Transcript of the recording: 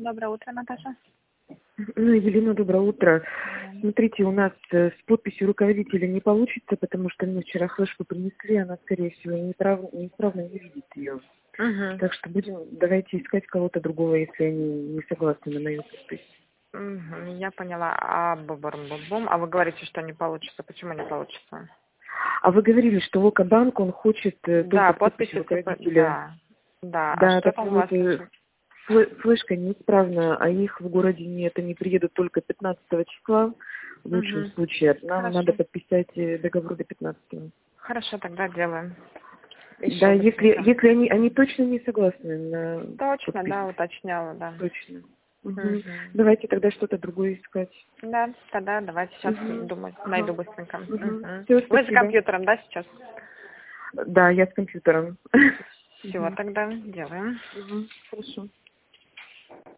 Доброе утро, Наташа. Ну, Елена, доброе утро. Смотрите, у нас с подписью руководителя не получится, потому что мне вчера флешку принесли, она, скорее всего, неисправно не видит ее. Так что давайте искать кого-то другого, если они не согласны на мою подпись. Я поняла. А вы говорите, что не получится. Почему не получится? А вы говорили, что Вокабанк, он хочет только подпись руководителя. Да. Да, А что так там у вот, вас лежит? флешка неисправна, а их в городе нет, они приедут только 15 числа, в лучшем случае. Нам Хорошо. надо подписать договор до 15. Хорошо, тогда делаем. Да, если они точно не согласны на Точно, подпись. да, уточняла, да. Точно. Давайте тогда что-то другое искать. Да, тогда давайте сейчас думать, найду быстренько. Всё, Вы за спасибо. компьютером, да, сейчас? Да, я с компьютером. Все, тогда делаем. Хорошо.